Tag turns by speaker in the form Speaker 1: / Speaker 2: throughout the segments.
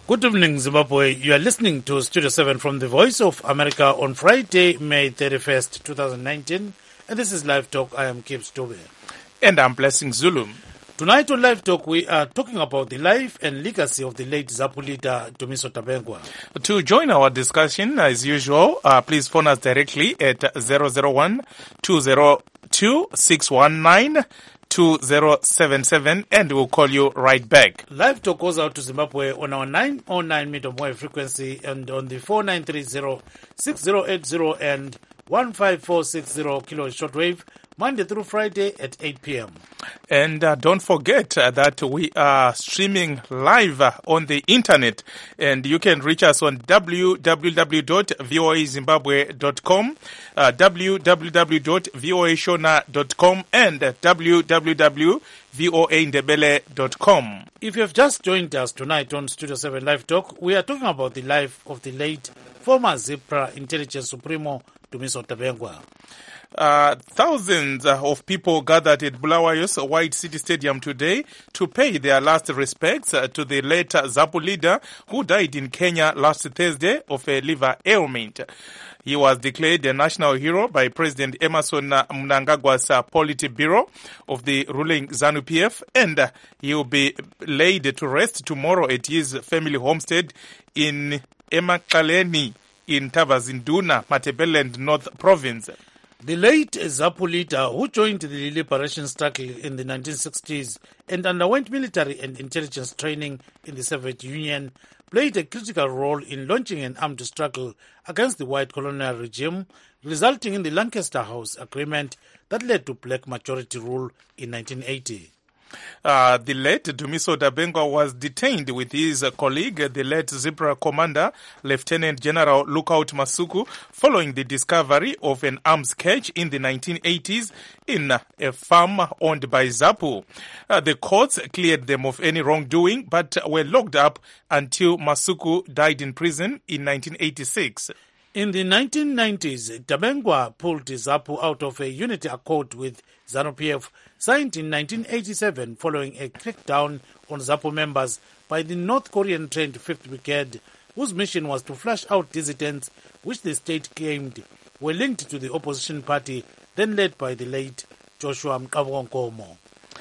Speaker 1: Good evening, Zimbabwe. You are listening to Studio 7 from the Voice of America on Friday, May 31st, 2019. And this is Live Talk. I am Kip Stobe.
Speaker 2: And I'm Blessing Zulu.
Speaker 1: Tonight on Live Talk, we are talking about the life and legacy of the late ZAPU leader, Dumiso Dabengwa.
Speaker 2: To join our discussion, as usual, please phone us directly at 001-202-619. 2077 and we'll call you right back.
Speaker 1: Live Talk goes out to Zimbabwe on our 909 medium wave frequency and on the 4930, 6080 and 15460 kilohertz shortwave, Monday through Friday at 8 p.m.
Speaker 2: And don't forget that we are streaming live on the internet, and you can reach us on www.voazimbabwe.com, www.voashona.com, and www.voandebele.com.
Speaker 1: If you have just joined us tonight on Studio 7 Live Talk, we are talking about the life of the late former ZIPRA Intelligence Supremo, Dumiso Dabengwa.
Speaker 2: Thousands of people gathered at Bulawayo's White City Stadium today to pay their last respects to the late ZAPU leader who died in Kenya last Thursday of a liver ailment. He was declared a national hero by President Emmerson Mnangagwa's Politburo of the ruling ZANU-PF, and he will be laid to rest tomorrow at his family homestead in Emakaleni in Tavazinduna, Matabeleland North Province.
Speaker 1: The late ZAPU leader, who joined the liberation struggle in the 1960s and underwent military and intelligence training in the Soviet Union, played a critical role in launching an armed struggle against the white colonial regime, resulting in the Lancaster House Agreement that led to black majority rule in 1980.
Speaker 2: The late Dumiso Dabengwa was detained with his colleague, the late ZIPRA commander, Lieutenant General Lookout Masuku, following the discovery of an arms cache in the 1980s in a farm owned by ZAPU. The courts cleared them of any wrongdoing, but were locked up until Masuku died in prison in 1986.
Speaker 1: In the 1990s, Dabengwa pulled ZAPU out of a unity accord with ZANU-PF signed in 1987 following a crackdown on ZAPU members by the North Korean trained 5th Brigade, whose mission was to flush out dissidents which the state claimed were linked to the opposition party, then led by the late Joshua Mqabonkomo.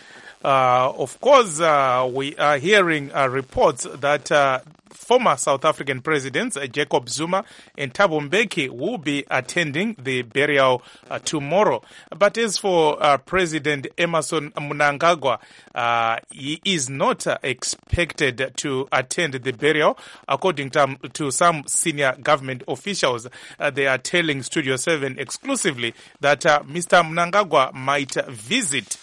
Speaker 2: Of course, we are hearing reports that former South African presidents Jacob Zuma and Thabo Mbeki will be attending the burial tomorrow. But as for President Emmerson Mnangagwa, he is not expected to attend the burial. According to some senior government officials, they are telling Studio 7 exclusively that Mr. Mnangagwa might visit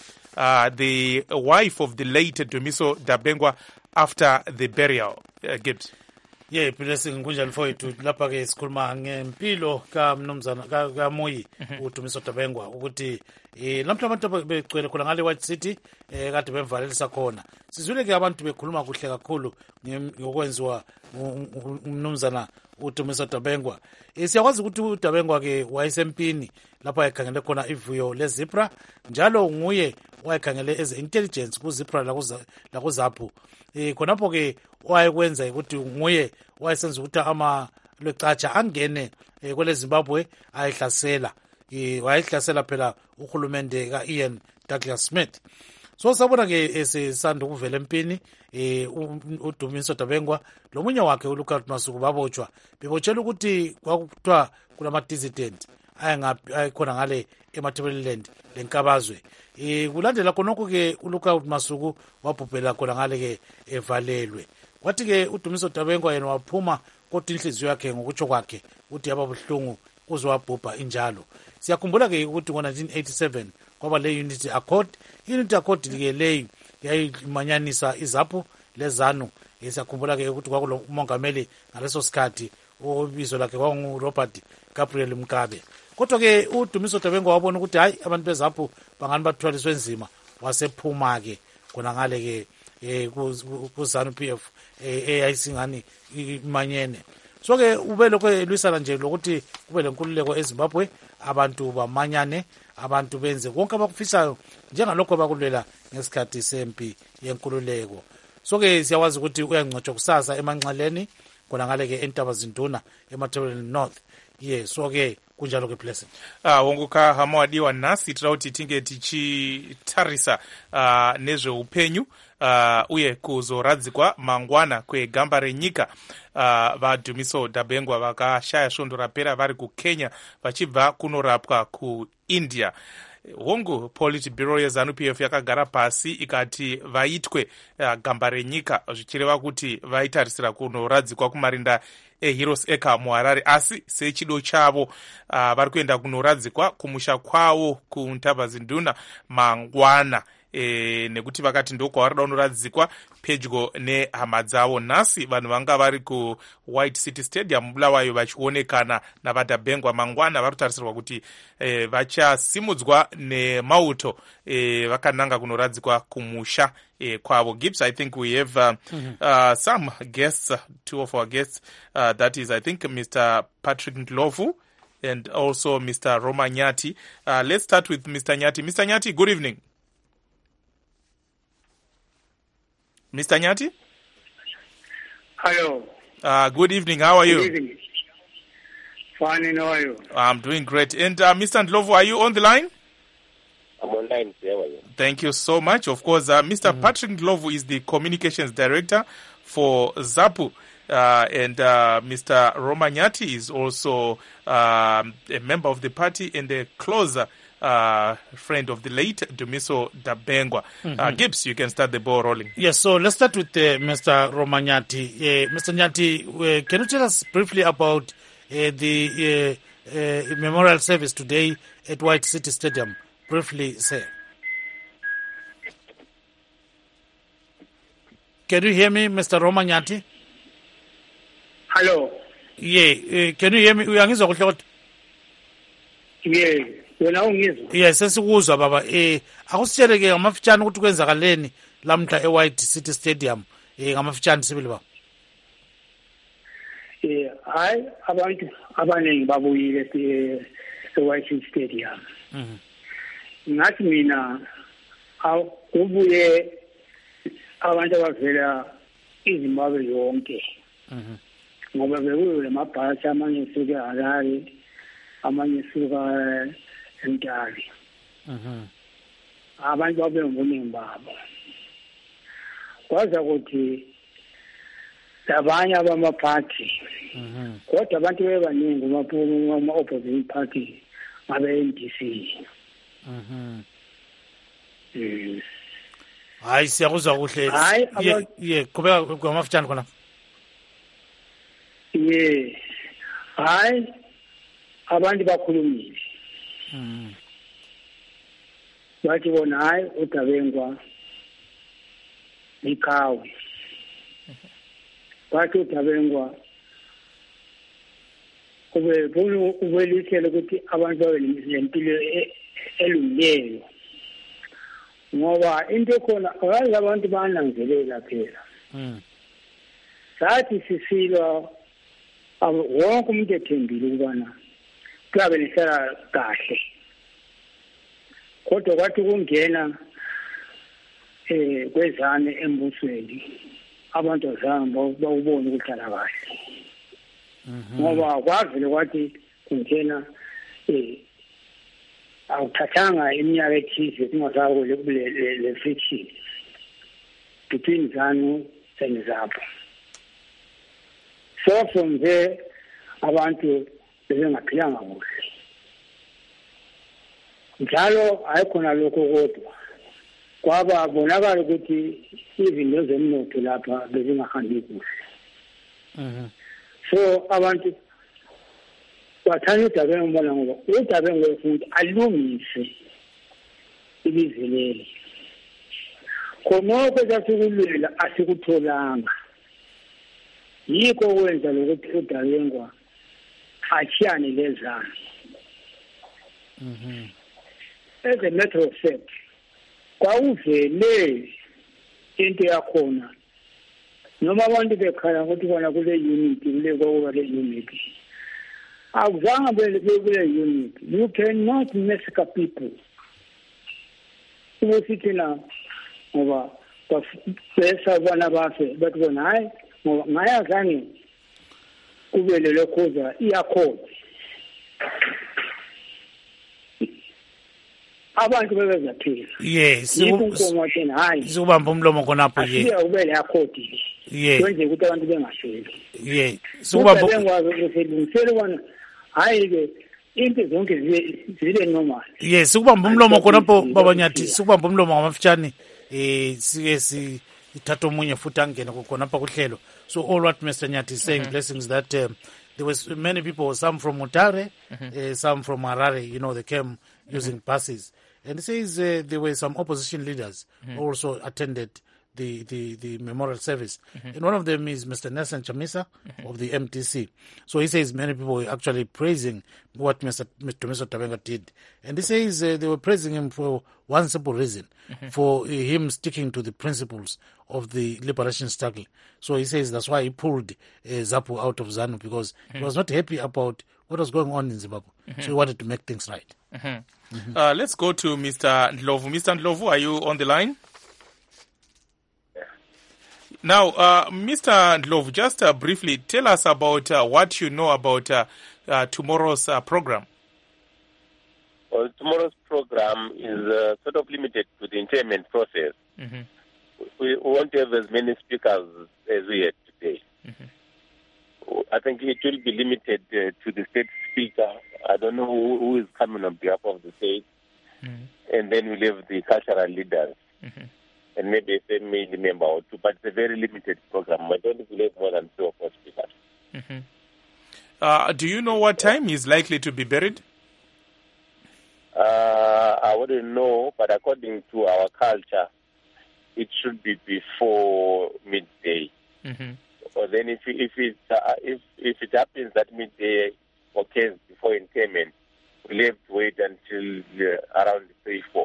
Speaker 2: the wife of the late Dumiso Dabengwa after the burial. Gibbs.
Speaker 1: Yeah, Blessing kunjani mfowethu lapha ke sikhuluma ngempilo kaMnumzana kaMoyi uDumiso Dabengwa ukuthi lamhla abantu begcwele khona ngale White City kade bemvalelisa khona. Sizwile ke abantu bekhuluma kuhle kakhulu ngokwenziwa uMnumzana uDumiso Dabengwa. Siyakwazi ukuthi uDabengwa ke wayesempini lapha ekhangele khona ivuyo leZIPRA, njalo nguye wayekhangele as intelligence kuZIPRA la kuZAPU. Khonapho ke wayekwenza ukuthi nguye wayesenza ukuthi lwecatsha angene kwele Zimbabwe ayihlasela. Wayihlasela phela uhulumende ka-Ian Douglas Smith. So sabona ke esesanda ukuvela empini uDumiso Dabengwa lomunye wakhe uLookout Masuku babotshwa. Bebotshela ukuthi kwakuthiwa kulama-dissident ayikhona ngale eMatabeleland lenkabazwe. Kulandela khonokho ke uLookout Masuku wabhubhela khona ngale ke evalelwe. Kwathi ke uDumiso Dabengwa yena waphuma kodwa inhliziyo yakhe ngokutsho kwakhe uthi yababuhlungu uzowabhubha injalo. Siyakhumbula ke ukuthi ngo-1987 kwaba le Unity Accord. Unity Accord ke leyo yayimanyanisa iZAPU leZANU. Siyakhumbula ke ukuthi kwakulo umongameli ngaleso sikhathi obizo lakhe kwakunguRobert Gabriel Mugabe. Kodwa ke uDumiso Dabengwa wabona ukuthi hayi abantu beZAPU bangani bathwaliswe nzima, wasephuma ke khona ngale ke kuZANU-PF eyayisingani imanyene. So ke ube lokho elwisana nje lokuthi kube lenkululeko eZimbabwe, abantu bamanyane, abantu benze konke abakufisayo njengalokho bakulwela ngesikhathi sempi yenkululeko. so-ke siyawazi ukuthi uyangcotshwa kusasa emanxeleni khona ngale-ke entaba zinduna emathebeleni north so-ke kunjalo-ke Blessing.
Speaker 2: Wonguka hama wadiwa nasi tira kuti tinge tichitarisa nezveupenyu uye kuzoradzikwa mangwana kwegamba renyika. Vadhumiso Dabengwa vakashaya svondo rapera vari kuKenya vachibva kunorapwa kuIndia. Hongu Politburo yeZANU-PF yakagara pasi ikati vaitwe gamba renyika zvichireva kuti vaitarisira kunoradzikwa kumarinda eHeroes Acre muHarare, asi sechido chavo vari kuenda kunoradzikwa kumusha kwavo kuntaba zinduna mangwana. Nekuti vakati ndiko kwavarida kunoradzikwa pedyo nehama dzavo. Nhasi vanhu vanga vari kuWhite City Stadium Bulawayo vachionekana navaDabengwa mangwana vari kutarisirwa kuti vachasimudzwa nemauto vakananga kunoradzikwa kumusha kwavo. Gibbs, I think we have some guests, two of our guests, that is I think Mr. Patrick Ndlovu and also Mr. Roma Nyati. Let's start with Mr. Nyati. Mr. Nyati, good evening. Mr. Nyati?
Speaker 3: Hello.
Speaker 2: Good evening. How are you?
Speaker 3: Good evening. Fine, and how are you?
Speaker 2: I'm doing great. And Mr. Ndlovu, are you on the line?
Speaker 4: I'm online.
Speaker 2: Thank you so much. Of course, Mr. Patrick Ndlovu is the Communications Director for ZAPU. And Mr. Roma Nyati is also a member of the party and a closer friend of the late Dumiso Dabengwa. Gibbs, you can start the ball rolling.
Speaker 1: Yes, so let's start with Mr. Roma Nyati. Mr. Nyati, can you tell us briefly about the memorial service today at White City Stadium? Briefly, sir. Can you hear me, Mr. Roma Nyati?
Speaker 3: Hello.
Speaker 1: Yeah, can you hear me? Uyangizwa kuhle kodwa?
Speaker 3: Yeah. Wena ungizwa?
Speaker 1: Yes, sesikuzwa baba. Akusitshele ke ngamafitshane ukuthi kwenzakaleni lamhla eWhite City Stadium ngamafitshane sibili baba.
Speaker 3: Hayi abantu abaningi babuyile eWhite City Stadium. Ngathi mina kubuye abantu abavela iZimbabwe yonke. Ngoba bekuyo lemabhasi amanye suka eHarare, amanye suka eMtali. Abantu babengobuningi babo. Kwaza ukuthi labanye abamaphathi kodwa abantu bebaningi uma-opposition party ngabe-NDC.
Speaker 1: Hayi siyakuzwa kuhle. Ye qhubeka ngamafitshane khona.
Speaker 3: Ye hayi abantu bakhulumile. Bathi bona hayi uDabengwa likhawe. Bathi uDabengwa ubelithele ukuthi abantu babe nempilo elungileyo. Ngoba into khona akazi abantu bananzelela phela. Sathi sisilwa wonke umuntu ethembile ukubana kuyabe lihlala kahle. Kodwa kwathi kungena kwezane embusweni abantu azange bawubona ukuhlala kahle. Ngoba kwavele kwathi kungena awuthathanga iminyaka ethize kungasakule le friction between ZANU and ZAPU. So from there abantu bebengaphilanga kuhle. Njalo ayikhona lokho kodwa kwaba bonakala ukuthi izinto zemnotho lapha bezingahambi kuhle. So abantu bathanda uDabengwa ngoba uDabengwa ufuna alungise ilizwe leli. Khonoko sasikulwela asikutholanga. Yikho kwenza lokuthi uDabengwa achiyane lezana. As a matter of fact, kwawuvele into yakhona noma abantu bekhala ukuthi bona kule unity kule kwakuba le unity. Akuzange kule unity. You cannot massacre people. Ubusithina ngoba besabona bafe bathi bona hayi ngayazange kube lelo khoza iyakhona abantu bebezaphila
Speaker 1: yes
Speaker 3: inkomo thina hayi
Speaker 1: sikubamba umlomo khonapho
Speaker 3: asiya ubele yakhodile kwenze ukuthi abantu bengasheli
Speaker 1: sikubamba
Speaker 3: bengwazi ukuthi ngicela bona hayi ke into zonke zile normal
Speaker 1: sikubamba umlomo khonapho baba Nyathi sikubamba umlomo ngamafitshane sike ithatha omunye futhi angene khonapha kuhlelo. So all what Mr. Nyathi is saying, blessings, that there was many people, some from Mutare, some from Harare, they came using buses. And he says there were some opposition leaders who also attended the memorial service. And one of them is Mr. Nelson Chamisa of the MTC. So he says many people were actually praising what Mr. Dumiso Tabenga did. And he says they were praising him for one simple reason, for him sticking to the principles of the liberation struggle. So he says that's why he pulled ZAPU out of ZANU, because he was not happy about what was going on in Zimbabwe. So he wanted to make things right.
Speaker 2: Let's go to Mr. Ndlovu. Mr. Ndlovu, are you on the line? Now, Mr. Ndlovu, just briefly tell us about what you know about tomorrow's program.
Speaker 4: Well, tomorrow's program is sort of limited to the interment process. We won't have as many speakers as we had today. I think it will be limited to the state speaker. I don't know who is coming on behalf of the state. And then we'll have the cultural leaders. And maybe a family member or two, but it's a very limited program. I don't think we'll have more than 2 or 4 speakers.
Speaker 2: Do you know what time he's likely to be buried?
Speaker 4: I wouldn't know, but according to our culture, it should be before midday. Or then if it happens that midday occurs before interment, we'll have to wait until around 3-4.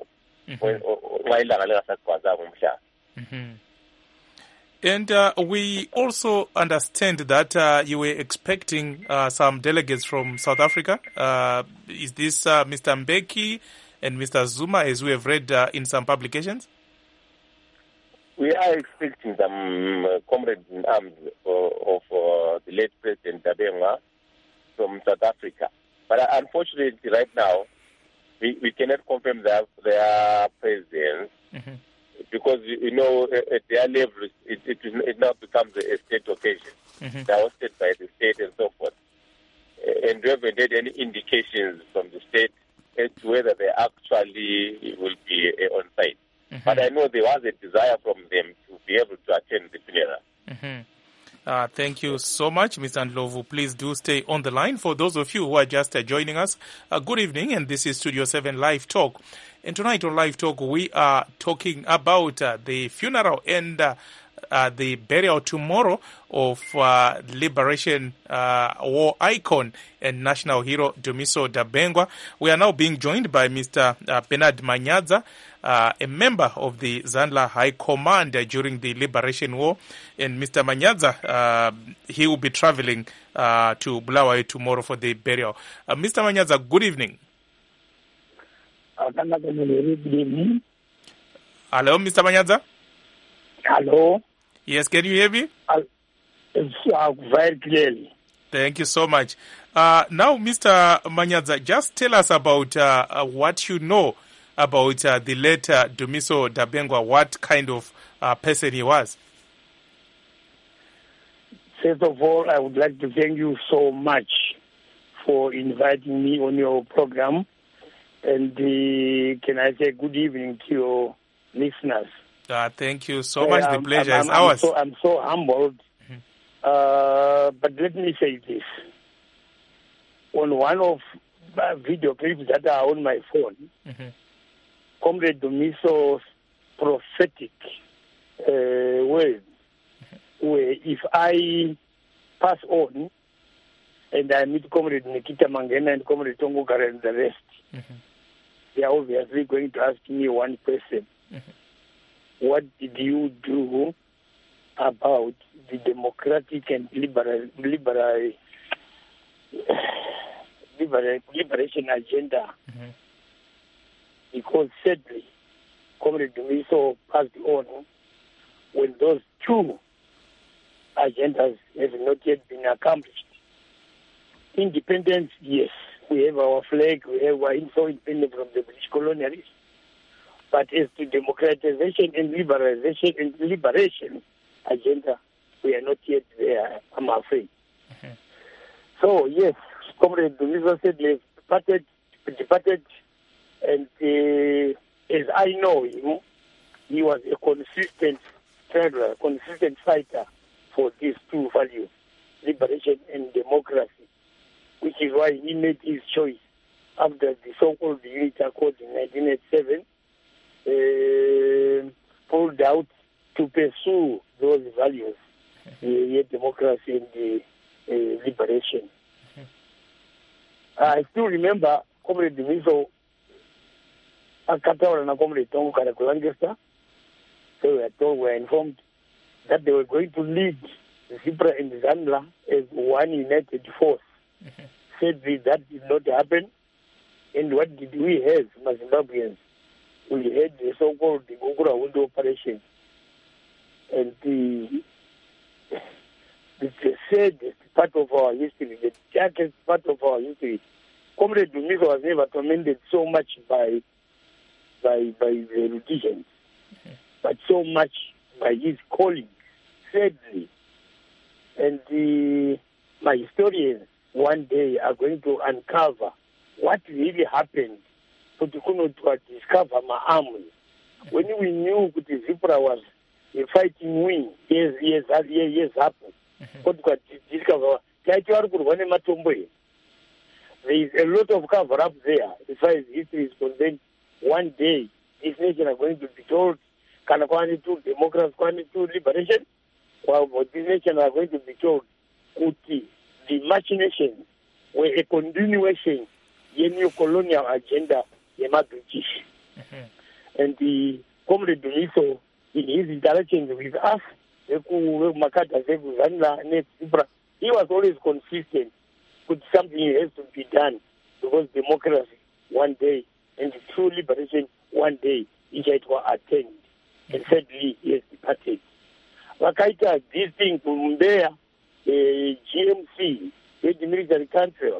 Speaker 2: And we also understand that you were expecting some delegates from South Africa. Is this Mr. Mbeki and Mr. Zuma, as we have read in some publications?
Speaker 4: We are expecting some comrades in arms of the late President Tabenga from South Africa. But unfortunately, right now, we cannot confirm their presence because, at their level, it now becomes a state occasion. They are hosted by the state and so forth. And we haven't had any indications from the state as to whether they actually will be on site. But I know there was a desire from them to be able to attend the funeral.
Speaker 2: Thank you so much, Mr. Ndlovu. Please do stay on the line. For those of you who are just joining us, good evening, and this is Studio 7 Live Talk. And tonight on Live Talk, we are talking about the funeral and the burial tomorrow of Liberation War icon and national hero Dumiso Dabengwa. We are now being joined by Mr. Bernard Manyaza, a member of the Zanla High Command during the Liberation War. And Mr. Manyaza, he will be traveling to Bulawayo tomorrow for the burial. Mr. Manyaza, good evening.
Speaker 3: Good evening.
Speaker 2: Hello, Mr. Manyaza?
Speaker 3: Hello.
Speaker 2: Yes, can you hear me?
Speaker 3: Very clearly.
Speaker 2: Thank you so much. Now, Mr. Manyaza, just tell us about what you know about the late Dumiso Dabengwa, what kind of person he was.
Speaker 3: First of all, I would like to thank you so much for inviting me on your program. And can I say good evening to your listeners?
Speaker 2: Thank you so much. The pleasure is ours.
Speaker 3: I'm so humbled. But let me say this. On one of video clips that are on my phone, Comrade Dumiso's prophetic words, where if I pass on and I meet Comrade Nikita Mangena and Comrade Tongogara and the rest, they are obviously going to ask me one question. What did you do about the democratic and liberation agenda? Because sadly, Comrade Dumiso passed on when those two agendas have not yet been accomplished. Independence, yes, we have our flag, we have our info independent from the British colonialists. But as to democratization and liberation agenda, we are not yet there, I'm afraid. Mm-hmm. So, yes, Comrade Dumiso said he departed, and as I know him, he was a consistent straggler, consistent fighter for these two values, liberation and democracy, which is why he made his choice after the so-called Unity Accord in 1987, pulled out to pursue those values, democracy and liberation. I still remember Comrade Dumiso akataura na Comrade Tongo Karakulangesta. So we were informed that they were going to lead ZIPRA and ZANLA as one united force. Sadly, that did not happen. And what did we have, Zimbabweans? We had the so-called Gugura window operation. And the saddest part of our history, the darkest part of our history, Comrade Dumiso was never tormented so much by the Rhodesians, but so much by his colleagues, sadly. And my historians one day are going to uncover what really happened to discover my arms. When we knew that ZIPRA was a fighting wing, yes, happened. There is a lot of cover up there. As far as history is concerned, one day this nation are going to be told, Kanakwani to democracy, Kwani to liberation, while this nation are going to be told, Kuti, the machinations were a continuation of the new colonial agenda, the British. And the Comrade Dumiso, in his interactions with us, he was always consistent with something has to be done, because democracy one day and the true liberation one day each will attend. And sadly, he has departed. Wakaita, this thing to Mbeya, GMC, the military council,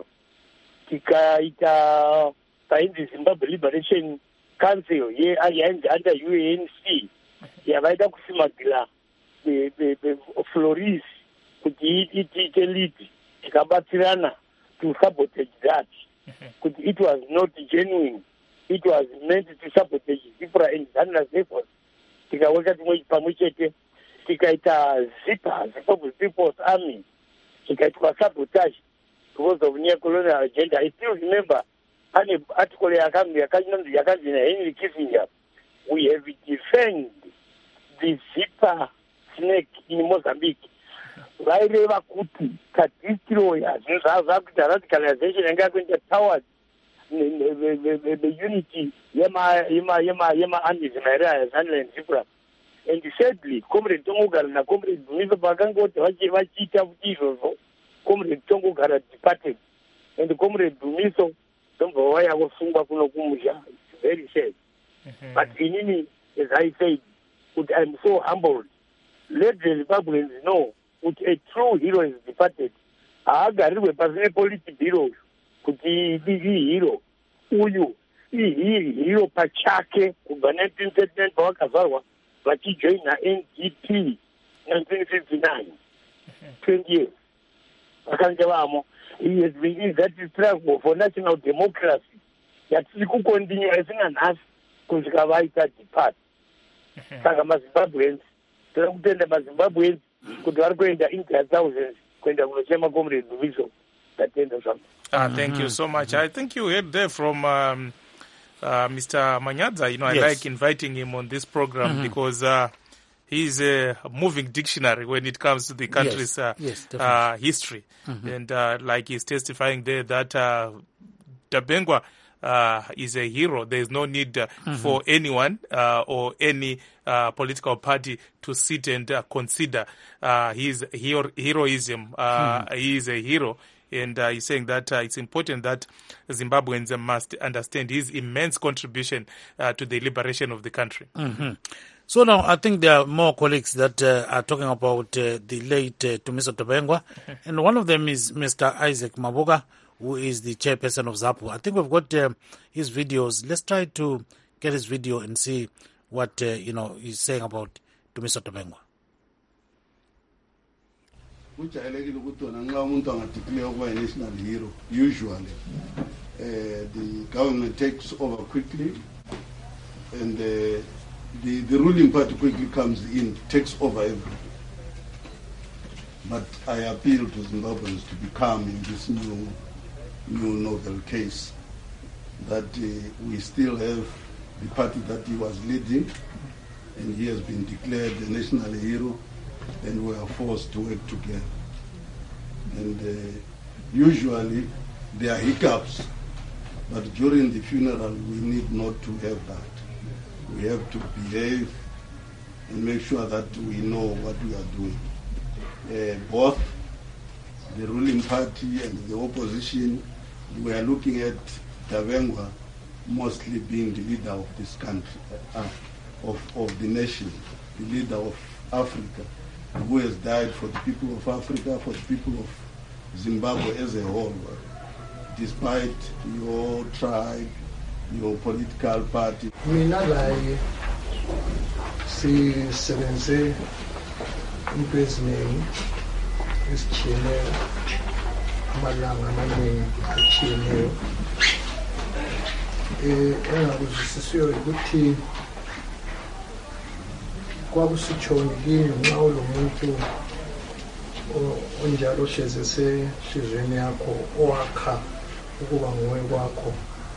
Speaker 3: Tikaita, the Zimbabwe Liberation Council, under UNC, Yavaida Kusimagila, the Floris, it lead, Tikabatirana, to sabotage that. It was not genuine. It was meant to sabotage ZIPRA and ZANLA's efforts. Tikaweka pamoja tikaita ZIPA, Zimbabwe People's Army, tikaitwa sabotage because of neo-colonial agenda. I still remember an article Yakanzi Henry Kissinger. We have defended the ZIPA snake in Mozambique. Vaireva kuti kadistroya zvakuita radicalization yanga kuenda towards the unity yema-armies maerera ZANLA and ZIPRA. And sadly, Comrade Tongogara na Comrade Dumiso vakangoti vachiita kuti izvozvo, Comrade Tongogara departed, and Comrade Dumiso ndobva waya kusungwa kuno kumusha. It's very sad. But inini, as I said, I'm so humbled. Let the Zimbabweans know that a true hero is departed. Haagarirwe pasine political hero kuti hero uyu hero pachake kubva 1939 pavakazvarwa vachijoina NDP 1959, 20 years vakanga vamo. He has been in that struggle for national democracy yatiri kukontinua isina nhasi kusvika vaita depart. Saka maZimbabweans tinoda kutenda maZimbabweans kuti vari kuenda in their thousands kuenda kunochema Comrade Dumiso. Tatenda zvangu.
Speaker 2: Thank you so much. I think you heard there from Mr. Manyadza. You know, I like inviting him on this program because he's a moving dictionary when it comes to the country's history. And like he's testifying there that Dabengwa is a hero. There is no need for anyone or any political party to sit and consider his heroism. He is a hero. And he's saying that it's important that Zimbabweans must understand his immense contribution to the liberation of the country.
Speaker 1: So now I think there are more colleagues that are talking about the late Tumiso Tabengwa, and one of them is Mr. Isaac Maboga, who is the chairperson of ZAPU. I think we've got his videos. Let's try to get his video and see what he's saying about Tumiso Tabengwa.
Speaker 5: Ujayelekile ukuthi wona nxa umuntu angadeclare ukuba national hero, usually the government takes over quickly, and the ruling party quickly comes in, takes over everything. But I appeal to Zimbabweans to be calm in this new novel case, that we still have the party that he was leading, and he has been declared a national hero, and we are forced to work together. And usually there are hiccups, but during the funeral we need not to have that. We have to behave and make sure that we know what we are doing. Both the ruling party and the opposition, we are looking at Tabengwa mostly being the leader of this country, of the nation, the leader of Africa, who has died for the people of Africa, for the people of Zimbabwe as a whole, despite your tribe, your political party.
Speaker 6: Mina la sisebenze into eziningi ezitshiyeneyo, amalanga amaningi atshiyeneyo. Engakuzwisisiyo ukuthi kwakusitshoni kini nxa ulomuntu onjalo ohlezi esehliziweni yakho owakha ukuba nguwe kwakho.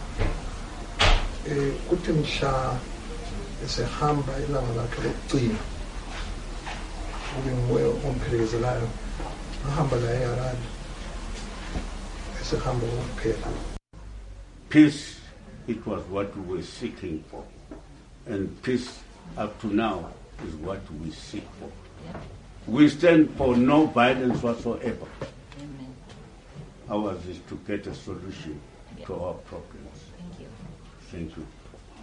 Speaker 6: Kuthi mhla esehamba ilanga lakhe lokugcina kube nguwe omphelekezelayo, ahamba laye eHarare esehamba ukuphela.
Speaker 7: Peace, it was what we were seeking for, and peace up to now is what we seek for. We stand for no violence whatsoever.
Speaker 8: Amen.
Speaker 7: Ours is to get a solution to our problems.
Speaker 8: Thank you.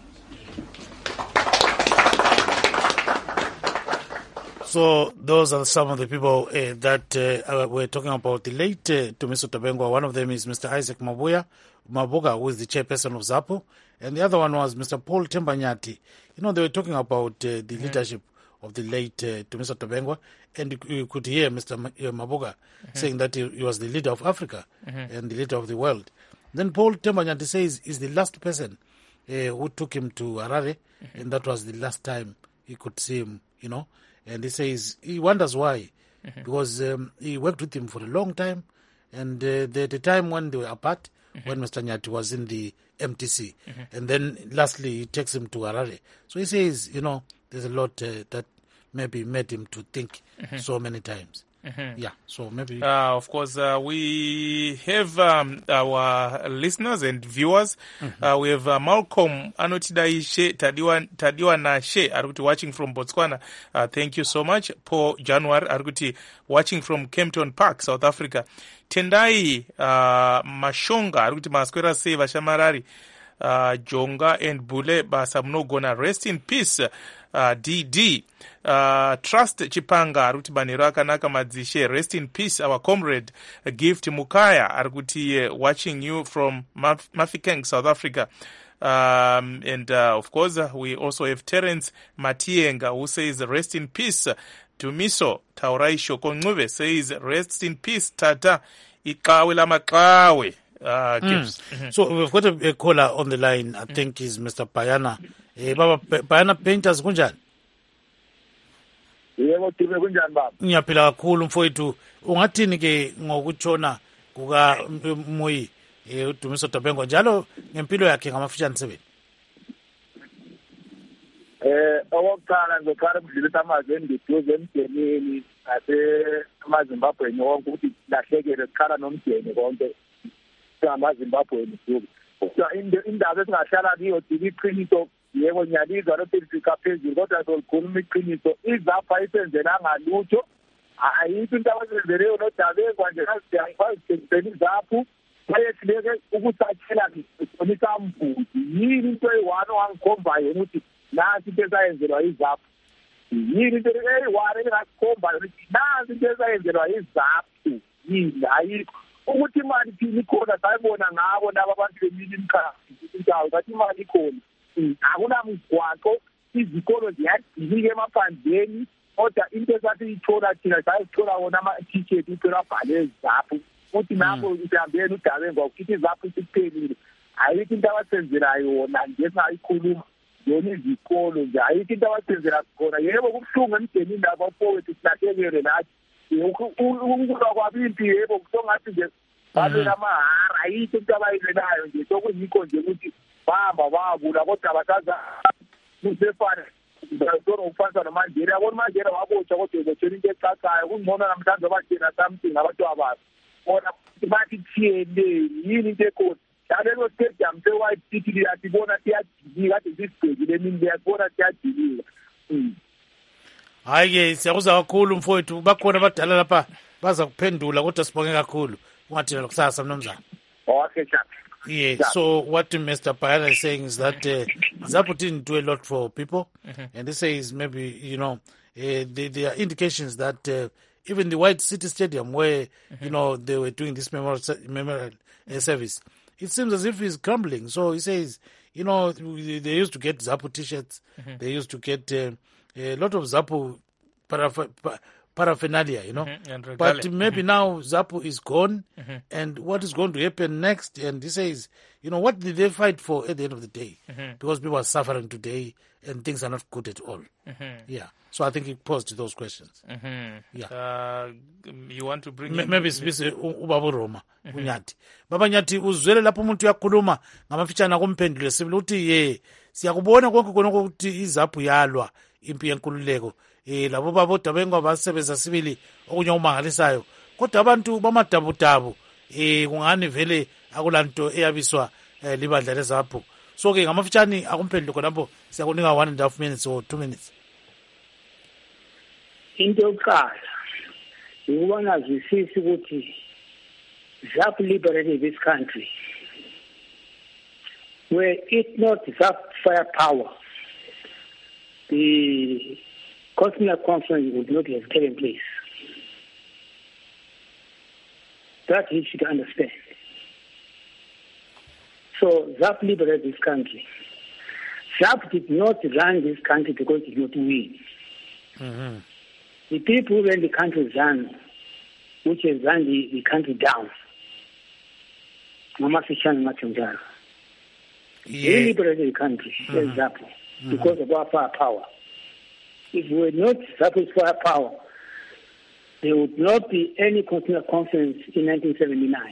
Speaker 7: Thank you.
Speaker 1: So those are some of the people that we're talking about. The late Tumiso Tabengwa. One of them is Mr. Isaac Maboga, who is the chairperson of ZAPU, and the other one was Mr. Paul Tembanyati. They were talking about the leadership of the late Tumiso Tabengwa, and you could hear Mr. Maboga saying that he was the leader of Africa and the leader of the world. Then Paul Tembanyati says he's the last person who took him to Harare, and that was the last time he could see him, And he says he wonders why, because he worked with him for a long time, and the time when they were apart, when Mr. Nyati was in the MTC, and then lastly he takes him to Harare. So he says, there's a lot that maybe made him to think so many times. Yeah, so maybe...
Speaker 2: of course, we have our listeners and viewers. We have Malcolm Anotidaishe Tadiwa Nashe Aruti watching from Botswana. Thank you so much. Paul January Aruti watching from Kempton Park, South Africa. Tendai Mashonga Aruti Maskwera Seva Shamarari. Jonga and Bule Basamnogona. Rest in peace. DD Trust Chipanga Aruti Baniraka Naka Madzishe. Rest in peace, our comrade Gift Mukaya Aruti watching you from Mafikeng, South Africa. And of course we also have Terence Matienga, who says rest in peace. Tumiso Taurai Shokongube says rest in peace Tata Ikawe Lamakawe.
Speaker 1: So we've got a caller on the line. I think is Mr. Payana. Baba Payana Painters kunjani?
Speaker 3: Yebo Tibe kunjani baba?
Speaker 1: Ngiyaphila kakhulu mfowethu. Ungathini ke ngokutshona kuka Moyi uDumiso Tabengwa njalo ngempilo yakhe ngamafishane 7?
Speaker 3: Okokuqala ngokhala kudlulisa amazwi endiduze emdenini amaZimbabweni wonke ukuthi lahlekele siqala nomdeni konke amaZimbabweni kodwa indaba esingahlala kiyo iqiniso. Yebo nyalizwa lophezulu phezulu kodwa solikhuluma iqiniso. Izapha isenzelanga lutho, ayikho into abazenzeleyo noDabengwa nje azidengiseni izaphu bayehluleke ukusakhela isonisa mbuzi. Yini into eyi-1 wangikhombayo ukuthi nansi into esayenzelwa izaphu
Speaker 9: yini into eyiware engakhomba ukuthi nazi into ezayenzelwa izaphu yini hayi ukuthi imali phini khona sayibona ngabo laba abantu bemini imkhathi indawo bathi imali khona akunamgwaqo izikolo ziyadilika emaphandleni kodwa into esathi ithola thina sayithola wona ama-t-shirt ithola bhale izaphu futhi nabo ihambeni uDabengwa ukuthi izaphu isiphelile ayikho into abasenzela yona njengayikhuluma yona izikolo nje ayikho into abasenzela khona yebo kubuhlungu emdenini labafowethu silahlekele nathi ukulwa kwabimpi yebo kusongathi nje babe namahara ayikho into abayilelayo nje sokuyikho nje ukuthi bahamba babula kodwa basaza kusefana ngizona ufanisa noMandela yabona uMandela wabotshwa kodwa ubotshela into ecacayo kungcono namhlanje bathina something abantu abazi bona bathi thiyele yini into ekhona Dalelo stadium se-White City liyasibona siyadilika kade sisibhekile emini liyasibona siyadilika.
Speaker 1: Hayi-ke siyakuza kakhulu mfowethu bakhona abadala lapha baza kuphendula kodwa sibonge kakhulu ungathina lokusasa mnumzana.
Speaker 9: Okay, sir.
Speaker 1: Yeah, so what Mr. Payana is saying is that ZAPU didn't do a lot for people, and he says maybe, you know, there are indications that even the White City Stadium where, you know, they were doing this memorial service, it seems as if it's crumbling. So he says, you know, they used to get ZAPU T-shirts, they used to get a lot of ZAPU paraphernalia, you know. But maybe now ZAPU is gone, and what is going to happen next? And he says, you know, what did they fight for at the end of the day? Because people are suffering today, and things are not good at all. Yeah. So I think he posed those questions. Yeah.
Speaker 2: You want to bring
Speaker 1: maybe sibise ubaba Roma uNyathi. Baba Nyathi uzwele lapho umuntu uyakhuluma ngamafitshana komphendule sibili uthi ye siyakubona konke khona ukuthi iZAPU yalwa impi yenkululeko. Labo baba uDabengwa basebenza sibili okunye umangalisayo. Kodwa abantu bamadabudabu kungani vele akulanto eyabiswa libandla leZAPU. So ke ngamafitshani akumphendule khonapho siyakunika 1.5 minutes or 2 minutes.
Speaker 10: Into yokuqala ukubona zwisisa ukuthi ZAPU liberated this country where it not ZAPU firepower, the Continental Conference would not have taken place. That you should understand. So ZAPU liberated this country. ZAPU did not run this country because it did not win. The people who ran the country ran, which has run the country down. Mama Fishan Machandara. They liberated the country, ZAPU, because of our firepower. If we were not ZAPU's firepower, there would not be any Continental Conference in 1979.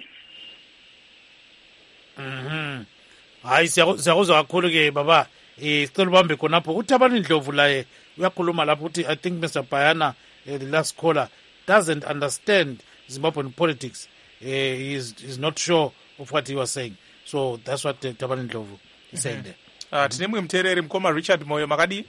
Speaker 1: Hayi siyakuzwa kakhulu ke baba sicela ubambe khonapho uThabani Ndlovu laye uyakhuluma lapho uthi I think Mr. Payana the last caller doesn't understand Zimbabwean politics. He's not sure of what he was saying. So that's what Thabani Ndlovu is saying there.
Speaker 2: Tine mwe mtereri mkoma Richard Moyo makadi?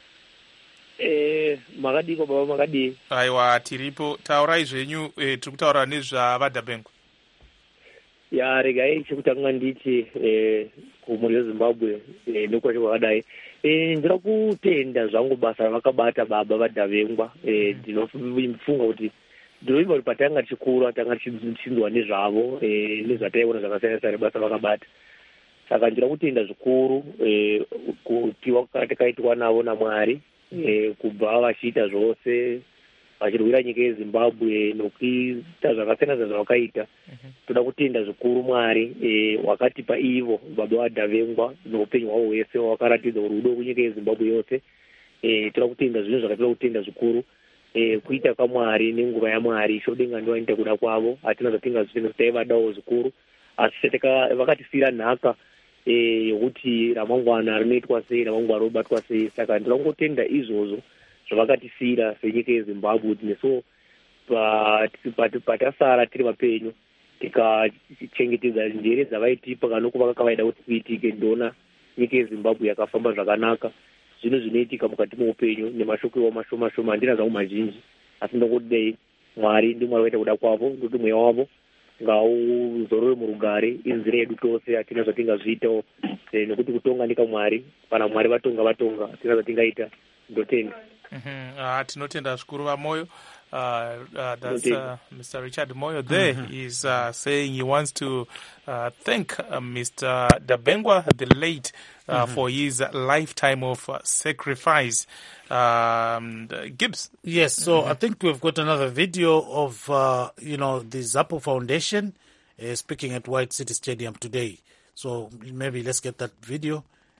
Speaker 11: Makadi ko baba makadi.
Speaker 2: Aiwa tiripo taurai zvenyu turikutaura nezva vaDabengwa.
Speaker 11: Ya regai chekutanga ndichi kumuri weZimbabwe nokwacho kwakadai ndira kutenda zvangu basa vakabata baba vaDabengwa ndinofunga kuti ndoimba kuti patanga chikuru tanga chindwa nezvavo nezvataiona zvakasiyana basa vakabata saka ndira kutenda zvikuru kuti wakati kaitwa navo naMwari kubva vachiita zvose vachirwira nyika yeZimbabwe nokuita zvakasiyana zvavakaita toda kutenda zvikuru Mwari wakatipa ivo baba vaDabengwa noupenyu hwavo hwese wakaratidza rudo kunyika yeZimbabwe yose toda kutenda zvinhu zvakatira kutenda zvikuru kuita kwaMwari nenguva yaMwari shodenga ndiwo anoita kuda kwavo hatina zvatingazvitenda taivadawo zvikuru asi vakatisiyira nhaka yokuti ramangwana rinoitwa sei ramangwana robatwa sei saka ndira kungotenda izvozvo zvavakatisiyira senyika yeZimbabwe neso patasara tiri vapenyu tikachengetedza njere dzavaitipa kana kuvaka kavaida kuti kuitike ndona nyika yeZimbabwe yakafamba zvakanaka zvinhu zvinoitika mukati meupenyu nemashoko iwo mashoma handina zvangu mazhinji asi ndongoti Mwari ndiMwari vaita kuda kwavo ndoti mweya wavo ngauzorore murugare inzira yedu tose hatina zvatingazviitawo nekuti kutonga ndika Mwari kana Mwari vatonga hatina zvatingaita ndotenda.
Speaker 2: Tinotenda zvikuru vaMoyo. That's Mr. Richard Moyo there. He's saying he wants to thank Mr. Dabengwa, the late, for his lifetime of sacrifice. Gibbs?
Speaker 1: Yes, so I think we've got another video of, the Zapo Foundation speaking at White City Stadium today. So maybe let's get that video.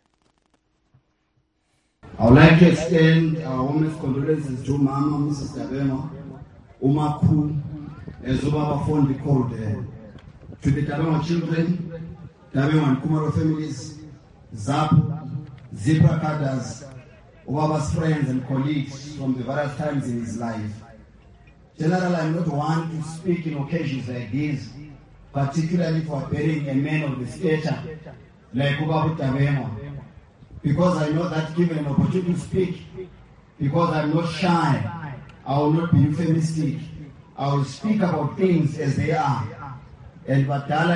Speaker 12: I would like to extend our warmest condolences to Mama, Mrs. Dabengwa, Umaku, as Obaba fondly called to the Dabengwa children, Dabengwa and Kumaro families, ZAP, Zebra cadres, Obaba's friends and colleagues from the various times in his life. Generally, I'm not one to speak in occasions like this, particularly for burying a man of the stature like Obaba Dabengwa, because I know that given an opportunity to speak, because I'm not shy, I will not be euphemistic. I will speak about things as they are. And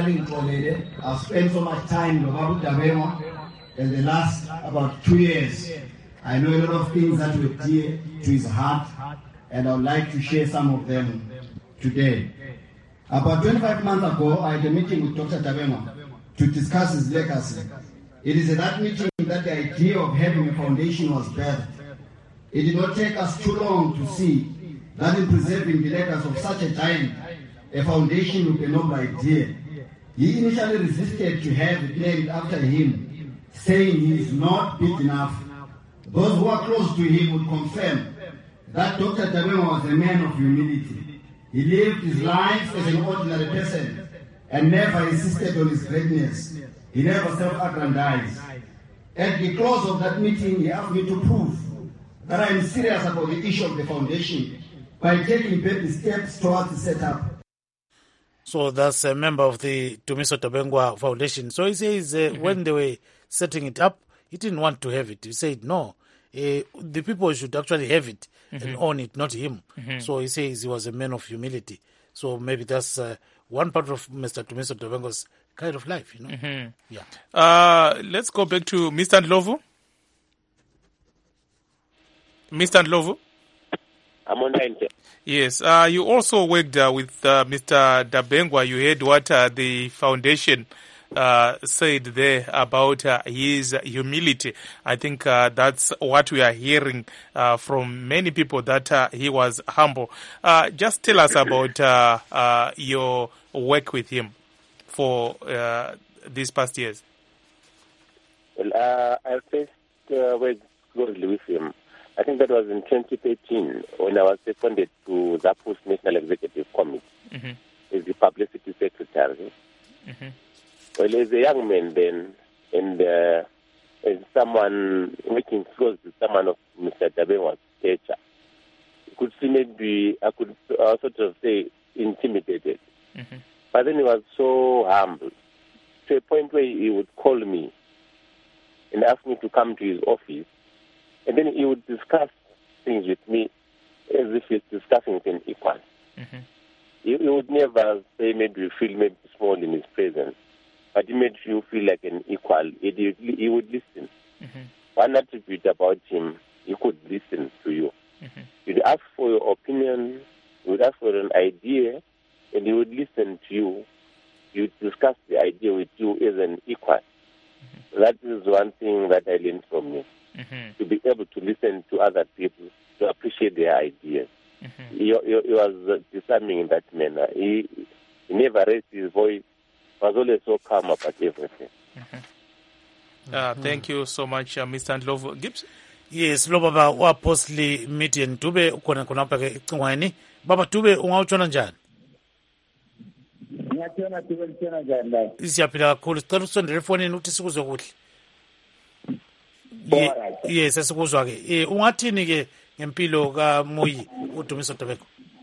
Speaker 12: I've spent so much time with Obaba Dabengwa in the last about 2 years. I know a lot of things that were dear to his heart, and I would like to share some of them today. About 25 months ago, I had a meeting with Dr. Dabengwa to discuss his legacy. It is at that meeting that the idea of having a foundation was birthed. It did not take us too long to see that in preserving the legacy of such a giant, a foundation would be a noble idea. He initially resisted to have it named after him, saying he is not big enough. Those who are close to him would confirm that Dr. Dabengwa was a man of humility. He lived his life as an ordinary person and never insisted on his greatness. He never self-aggrandized. At the close of that meeting, he asked me to prove that I am serious about the issue of the foundation by taking baby steps towards the setup.
Speaker 1: So that's a member of the Tumiso Dabengwa Foundation. So he says when they were setting it up, he didn't want to have it. He said, no, the people should actually have it and own it, not him. So he says he was a man of humility. So maybe that's one part of Mr. Tumiso Dabengwa's kind of life, Yeah.
Speaker 2: Let's go back to Mr. Ndlovu. Mr. Ndlovu?
Speaker 4: I'm on line.
Speaker 2: Yes. You also worked with Mr. Dabengwa. You heard what the foundation said there about his humility. I think that's what we are hearing from many people, that he was humble. Just tell us about your work with him for these past years.
Speaker 4: Well, I first worked closely with him. I think that was in 2013 when I was seconded to ZAPU's National Executive Committee as the publicity secretary. Well, as a young man then, and as someone working close to someone of Mr. Dabengwa's stature, you could see maybe, I could sort of say, intimidated. But then he was so humble, to a point where he would call me and ask me to come to his office, and then he would discuss things with me as if he's discussing with an equal. He would never say maybe you feel maybe small in his presence, but he made you feel like an equal. He would listen. One attribute about him, he could listen to you. You'd ask for your opinion, you would ask for an idea, and he would listen to you. He would discuss the idea with you as an equal. That is one thing that I learned from him, to be able to listen to other people, to appreciate their ideas. He was disarming in that manner. He never raised his voice, was always so calm about everything.
Speaker 2: Thank you so much, Mr. Ndlovu. Gibbs?
Speaker 1: Yes, lo baba wa Postly meeting Dube ukona kunapha ke icingweni. Baba Dube ungawutshona njani?
Speaker 13: Ngiyatshona Dube ngitshona njani la?
Speaker 1: Siyaphila kakhulu. Sicela usondele efonini ukuthi sikuzwe kuhle. Yes, esikuzwa ke. Ungathini ke ngempilo kaMoyi uDumiso Dabengwa?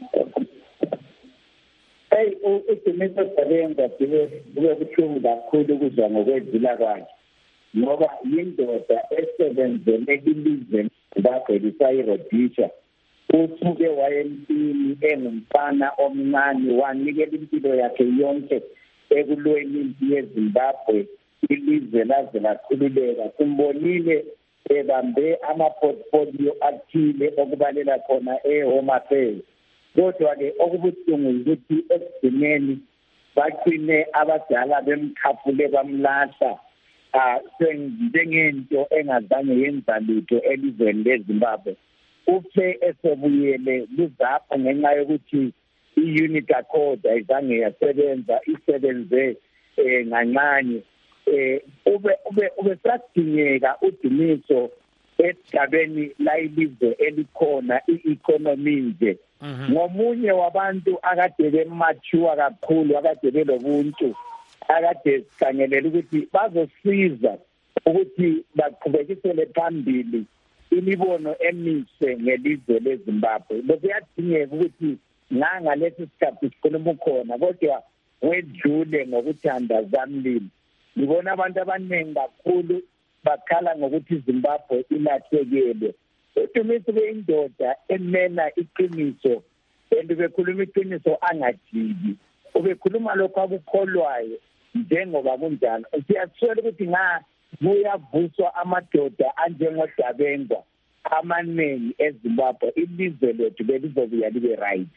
Speaker 13: Hey, uDumiso Dabengwa kube buhlungu kakhulu ukuzwa ngokwedlula kwakhe. Ngoba yindoda esebenzele ilizwe lakhe lisayirodisha. Usuke wayempini engumfana omncane wanikela impilo yakhe yonke ekulweni impi yeZimbabwe, ilizwe laze lakhululeka. Kumbonile ebambe ama-portfolio athile okubalela khona e-Home Affairs. Kodwa-ke okubuhlungu ukuthi ekugcineni bagcine abadala bemkhafule bamlahla njengento engazange yenza lutho elizweni leZimbabwe. Ufe esebuyele luzapho ngenxa yokuthi i-unit accord ayizange yasebenza, isebenze ngancane. Ubesadingeka uDumiso esigabeni layilizwe elikhona i-economy nje. Ngomunye wabantu akade bemature kakhulu, akade belobuntu, akade sikhangelela ukuthi bazosiza ukuthi baqhubekisele phambili imibono emihle ngelizwe leZimbabwe. Bekuyadingeka ukuthi ngalesi sikhathi sikhuluma khona, kodwa wedlule ngokuthandaza mlimi. Ngibona abantu abaningi kakhulu bakhala ngokuthi iZimbabwe ilahlekele. uDumiso beyindoda emena iqiniso, bekhuluma iqiniso angajiki. Ubekhuluma lokho akukholwayo njengoba kunjalo. Siyaswela ukuthi kuyavuswa amadoda anjengoDabengwa amaningi eZimbabwe, ilizwe lethu belizobuya libe right.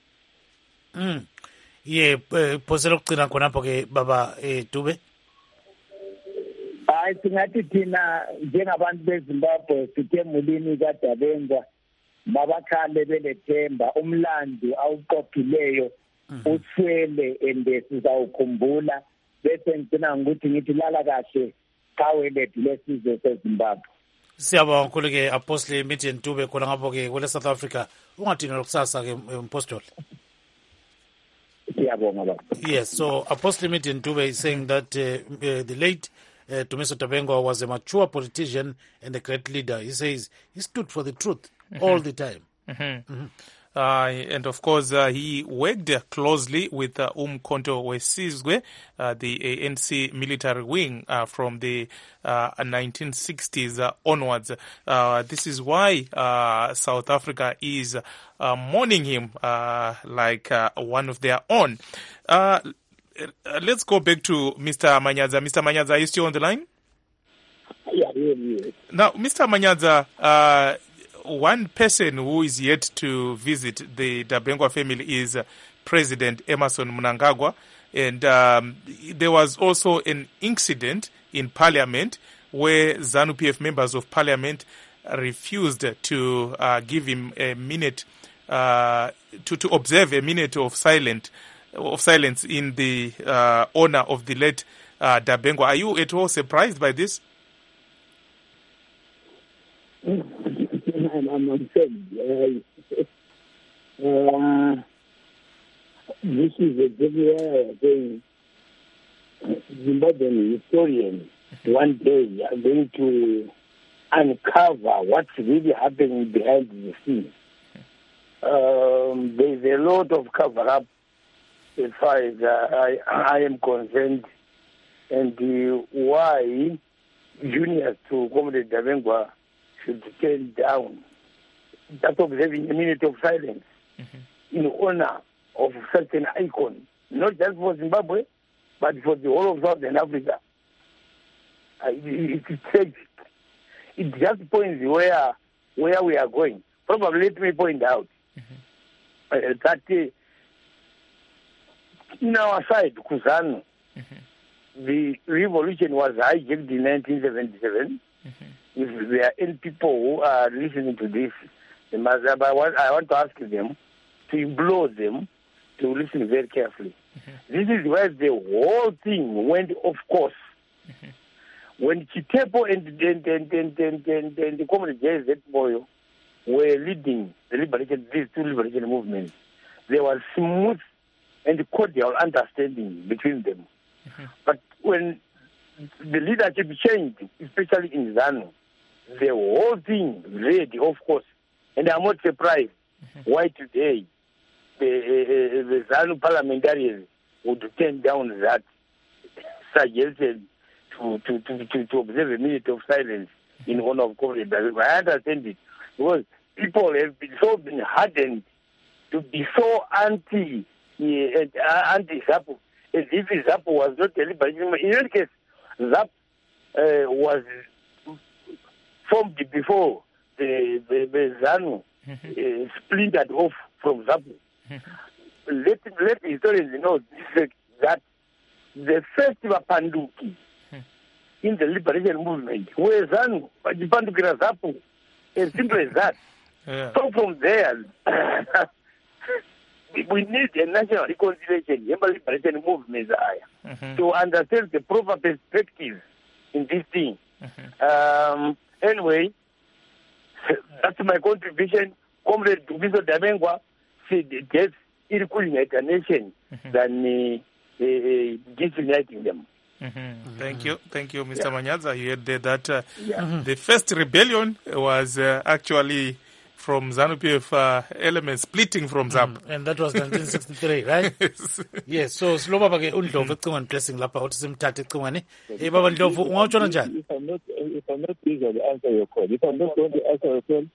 Speaker 1: Phosela ukugcina khonapho-ke baba Dube.
Speaker 13: Hayi, singathi thina njengabantu beZimbabwe sithe emulini kaDabengwa babakhale belethemba, umlando awuqophileyo uswele ende sizawukhumbula, bese ngicina ngokuthi ngithi lala kahle qawe lethu lesizwe seZimbabwe.
Speaker 1: Siyabonga kakhulu-ke Apostle Midian Dube khona ngapho-ke kwele South Africa. Ungadinwa kusasa-ke Mpostoli. Yes, so Apostle Midian Dube is saying that the late Dumiso Dabengwa was a mature politician and a great leader. He says he stood for the truth all the time.
Speaker 2: And of course, he worked closely with Umkhonto Wesizwe, the ANC military wing from the 1960s onwards. This is why South Africa is mourning him like one of their own. Let's go back to Mr. Manyaza. Mr. Manyaza, are you still on the line?
Speaker 10: Yeah.
Speaker 2: Now, Mr. Manyaza, one person who is yet to visit the Dabengwa family is President Emmerson Mnangagwa. And there was also an incident in Parliament where ZANU-PF members of Parliament refused to give him a minute, to observe a minute of silence in the honor of the late Dabengwa. Are you at all surprised by this?
Speaker 10: I'm saying this is a very Zimbabwean historian. One day are going to uncover what's really happening behind the scenes. There's a lot of cover-up as far as I am concerned, and why juniors to Comrade Dabengwa should turn down that observing a minute of silence in honor of such an icon, not just for Zimbabwe, but for the whole of Southern Africa. It's tragic. It just points where we are going. Probably let me point out that in our side, Kusano, the revolution was hijacked in 1977. If there are any people who are listening to this, I want to ask them to implore them to listen very carefully. This is where the whole thing went off course. When Chitepo and the Comrade J.Z. Moyo were leading these two liberation movements, there was smooth and cordial understanding between them. But when the leadership changed, especially in ZANU, the whole thing read, of course. And I'm not surprised why today the ZANU parliamentarians would turn down that suggestion to observe a minute of silence in honor of Comrade. I understand it because people have been hardened to be so anti-ZAPU. As if ZAPU was not deliberate. In any case, ZAP was
Speaker 3: formed before the ZANU splintered off from ZAPU. Let historians know that the first Panduki in the liberation movement were ZANU, Pandukira ZAPU, as simple as that.
Speaker 2: Yeah.
Speaker 3: So from there, we need a national reconciliation, liberation movement to understand the proper perspective in this thing. Anyway, that's my contribution. Comrade Dumiso Dabengwa said death is culminate a nation than disuniting them.
Speaker 2: Thank you, Mr. Manyaza. You heard that the first rebellion was actually from ZANU-PF elements splitting from ZAP.
Speaker 1: And that was 1963, right? Yes. So Sloba bake uNdlovu ecingweni blessing lapha uthi simthathe ecingweni. Baba Ndlovu ungawutshona njani?
Speaker 9: If I'm not eager to answer your call. If I'm not going to answer your call,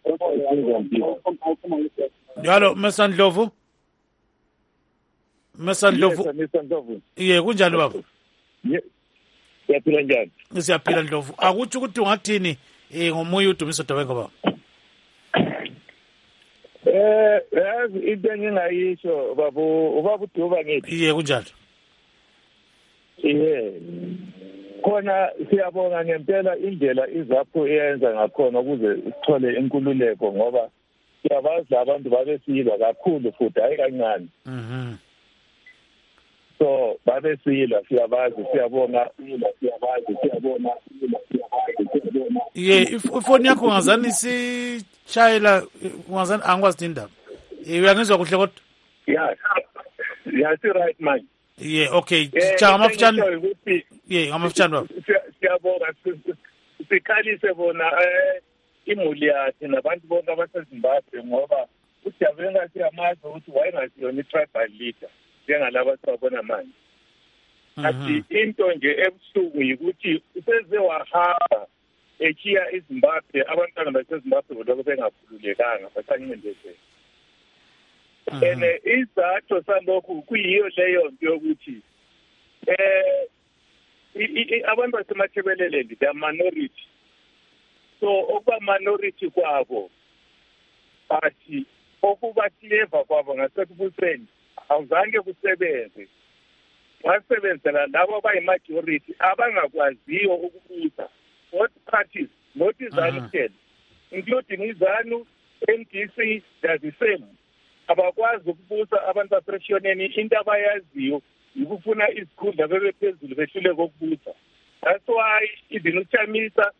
Speaker 1: Yalo, Mr. Ndlovu. Mr. Ndlovu.
Speaker 9: Yes, Mr. Ndlovu.
Speaker 1: Yeah, kunjani baba?
Speaker 9: Siyaphila njani?
Speaker 1: Siyaphila Ndlovu. Akutsho ukuthi ungathini ngomoya uDumiso Dabengwa baba?
Speaker 9: Yazi into engingayisho ubaba uDuba ngithi.
Speaker 1: Iye kunjani?
Speaker 9: Khona siyabonga ngempela indlela izapho eyenza ngakhona ukuze sithole inkululeko ngoba siyabazi abantu babesilwa kakhulu futhi hayi kancane. So babesilwa siyabazi siyabonga.
Speaker 1: Ye ifoni yakho ngazani sishayela ngazani angikwazi indaba. Uyangizwa kuhle kodwa?
Speaker 9: Yeah, right man.
Speaker 1: Yeah, okay. Cha amafutshane. Yeah, amafutshane baba.
Speaker 9: Siyabonga sikhalise bona imuli yakhe nabantu bonke abaseZimbabwe ngoba uDabenga siyamazi ukuthi wayengasiyona i-tribal leader njengalaba sibabona manje. Athi into nje ebusuku yikuthi useze wahamba echiya eZimbabwe abantwana baseZimbabwe bodwa bengakhululekanga basancindezela. Isizathu salokhu kuyiyo leyo nto yokuthi abantu basemathebeleleni they are minority. So okuba minority kwabo bathi okuba clever kwabo ngasekubuseni awuzange kusebenze. Wasebenzela labo abayi-majority abangakwaziyo ukubusa both parties, not ZANU, including ZANU, MDC, they're the same. Abakwazi ukubusa abantu baseresioneni into abayaziyo ukufuna izikhundla bebephezulu behluleke ukubusa. That's why even uChamisa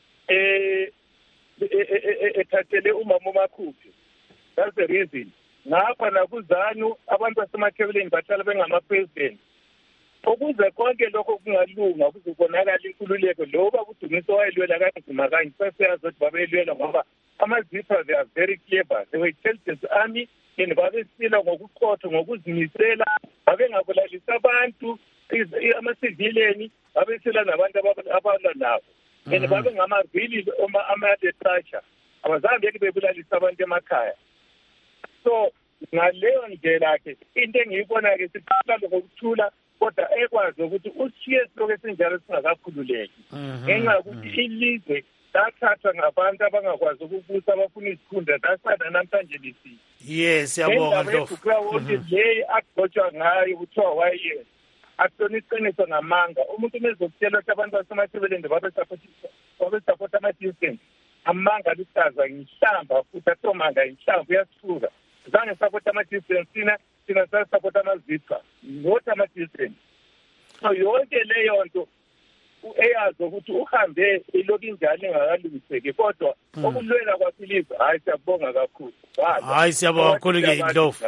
Speaker 9: ethathele umama uMakhuphi. That's the reason. Ngapha nakuzanu abantu basemathebeleni bahlala bengama-president. Ukuze konke lokho kungalunga kuzobonakala inkululeko loba kuDumiso wayelwela kanzima kanje sesiyazi ukuthi babelwela ngoba amaZipha they are very clever. They were intelligence army and babesila ngokuqotho ngokuzimisela babengabulalisa abantu ama-civilian babesila nabantu abalwa nabo and babengama-really ama-detrasher abazange beke bebulalisa abantu emakhaya. So ngaleyo ndlela-ke into engiyibona-ke siqala ngokuthula kodwa ekwazi ukuthi ushiye silokhu esinjalo singakakhululeki ngenxa yokuthi ilizwe lathathwa ngabantu abangakwazi ukubusa abafuna izikhundla zasana namhlanje lisiyo.
Speaker 1: Yes, siyabonga Ndlovu.
Speaker 9: Le agotshwa ngayo kuthiwa wayeyena akusona iqiniso ngamanga. Umuntu umezokutshela ukuthi abantu basemathebeleni babesapota ama-distance amanga luhlaza ngihlamba futhi atomanga inhlamba uyasisuka zange sapota ama-distance thina sasapota amaZipha not ama-distance. So yonke leyo nto eyazi ukuthi uhambe iloku injalo ingakalungiseki kodwa okulwela kwasilizwe hayi siyabonga kakhulu.
Speaker 1: Hayi siyabonga kakhulu-ke Ndlovu.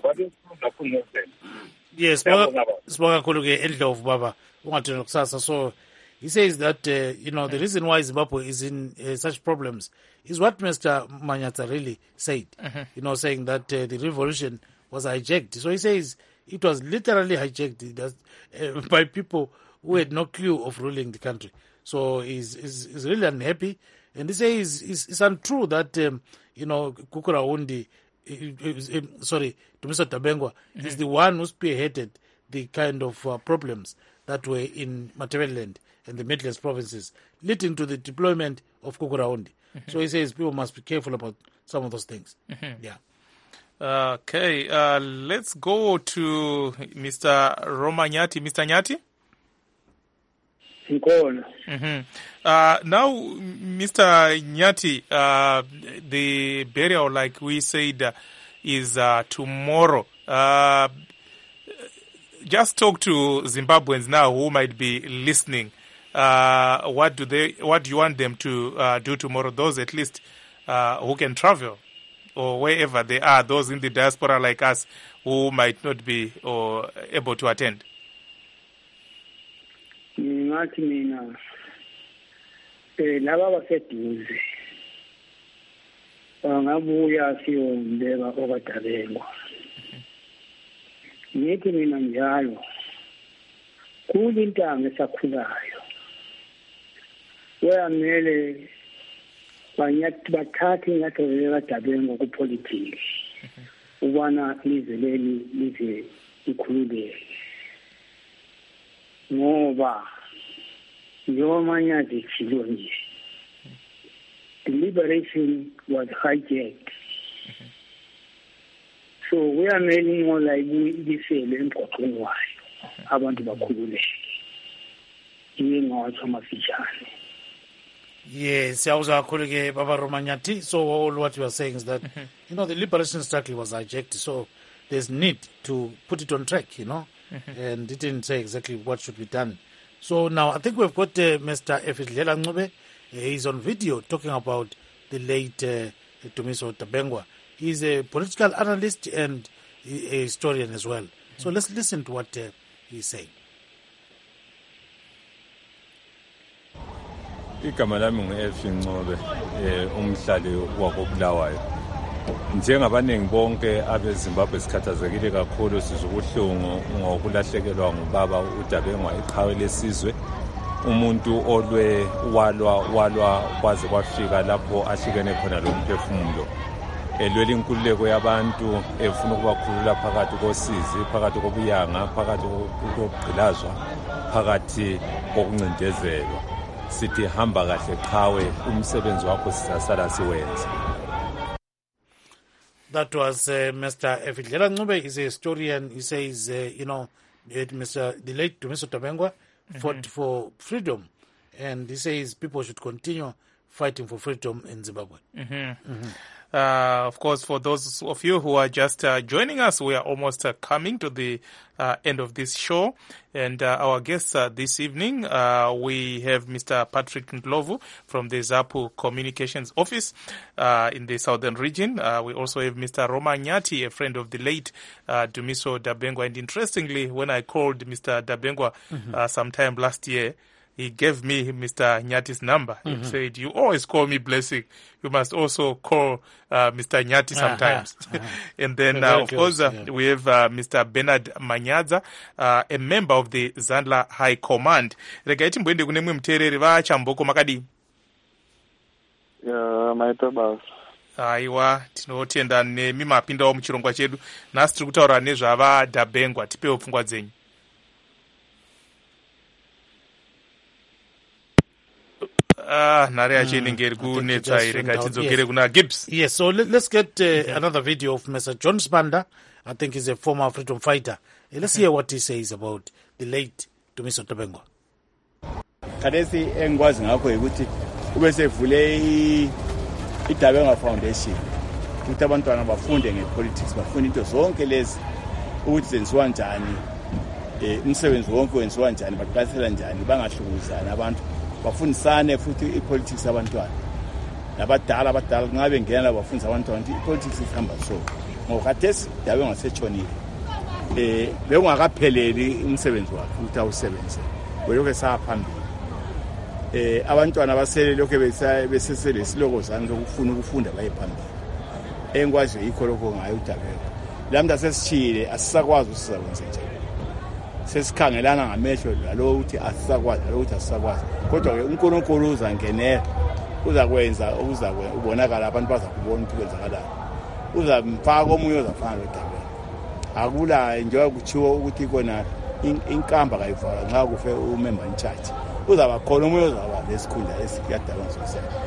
Speaker 1: Yes, sibonga kakhulu-ke Ndlovu baba ungathini nokusasa. So he says that the reason why Zimbabwe is in such problems is what Mr. Manyaza really said, saying that the revolution was hijacked. So he says it was literally hijacked by people who had no clue of ruling the country. So he's really unhappy. And he says it's untrue that, Kukurahundi, Dumiso Dabengwa is the one who spearheaded the kind of problems that were in Matabeleland and the Midlands provinces, leading to the deployment of Kukurahundi. So he says people must be careful about some of those things. Yeah.
Speaker 2: Okay, let's go to Mr. Roma Nyati. Mr. Nyati? Now, Mr. Nyati, the burial, like we said, is tomorrow. Just talk to Zimbabweans now who might be listening. What do you want them to do tomorrow? Those at least who can travel or wherever they are, those in the diaspora like us who might not be able to attend.
Speaker 10: Ngathi mina laba baseduze bangabuya siyombeka okadalengwa. Ngithi mina njalo kulintanga esakhulayo wayamele bathathe inyathelo lekadalengwa kupolitiki ubana lize leli lize likhululeke ngoba yomanya zithilo nje. The liberation was hijacked. So we are making more like lisele emgwaqweni wayo abantu bakhululeke ingawathi amafishane.
Speaker 1: Yes, Baba Roma Nyati. So all what you are saying is that the liberation struggle was hijacked, so there's need to put it on track, and it didn't say exactly what should be done. So now I think we've got Mr. Efidlela Ncube. He's on video talking about the late Dumiso Dabengwa. He's a political analyst and a historian as well. So let's listen to what he's saying.
Speaker 14: Igama lami ngu-F Ncube, umhlali wakobulawayo. Njengabaningi bonke abeZimbabwe sikhathazekile kakhulu sizwe ubuhlungu ngokulahlekelwa ngubaba uDabengwa iqhawe lesizwe. Umuntu walwa kwaze kwafika lapho ahlukene khona lo mphefumulo. Elwela inkululeko yabantu efuna ukubakhulula phakathi kosizi, phakathi kobuyanga, phakathi kokugqilazwa, phakathi kokuncindezelwa. Sithi hamba kahle qhawe umsebenzi wakho sisasala siwenza.
Speaker 1: That was Mr. Efidlela Ncube. He's a historian. He says, the late Dumiso Dabengwa fought for freedom, and he says people should continue fighting for freedom in Zimbabwe.
Speaker 2: Of course, for those of you who are just joining us, we are almost coming to the end of this show. And our guests this evening, we have Mr. Patrick Ndlovu from the ZAPU Communications Office in the southern region. We also have Mr. Roma Nyati, a friend of the late Dumiso Dabengwa. And interestingly, when I called Mr. Dabengwa sometime last year, he gave me Mr. Nyati's number. He said, "You always call me Blessing. You must also call Mr. Nyati sometimes." And then, of course, we have Mr. Bernard Manyaza, a member of the Zandla High Command. Regaiti mbwende kunemwe mtereri vachamboko makadi.
Speaker 15: Maito basa.
Speaker 2: Aiwa, tinotenda nemi mapinda wa muchirongwa chedu. Nasi tiri kutaura nezvava Dabengwa. Tipewo pfungwa dzenyu.
Speaker 1: Yes, so let's get another video of Mr. John Spanda. I think he's a former freedom fighter. Let's hear what he says about the late Dumiso Dabengwa.
Speaker 16: Kadesi engwazi ngakho ukuthi ube sevule iDabengwa Foundation. Ukuthi abantwana bafunde ngepolitics, bafunde into zonke lezi ukuthi zenziwa njani. Umsebenzi wonke wenziwa njani, baqalisela njani, bangahlukuzana abantu. Bafundisane futhi ipolitics abantwana nabadala ngabe ngena bafundisa abantwana ukuthi ipolitics ihamba so ngokhathesi Dabengwa setshonile bekungakapheleli umsebenzi wakhe ukuthi awusebenze welokho saphambili abantwana basele lokho besesele silokozana lokufuna ukufunda baye phambili engwazi yikho lokho ngayo uDabengwa lamda sesichile asisakwazi usisakwenza nje sesikhangelana ngamehlo lalo uthi asisakwazi lalo uthi asisakwazi kodwa ke uNkulunkulu uzangenela uzakwenza ubonakala abantu bazakubona ukuthi kwenzakalayo uzamfaka omunye ozafana noDabengwa akula njengoba kuchiwo ukuthi kona inkamba kayivala nxa kufe umember in charge uzaba khona omunye ozaba lesikhundla esiyadabanga sosiyete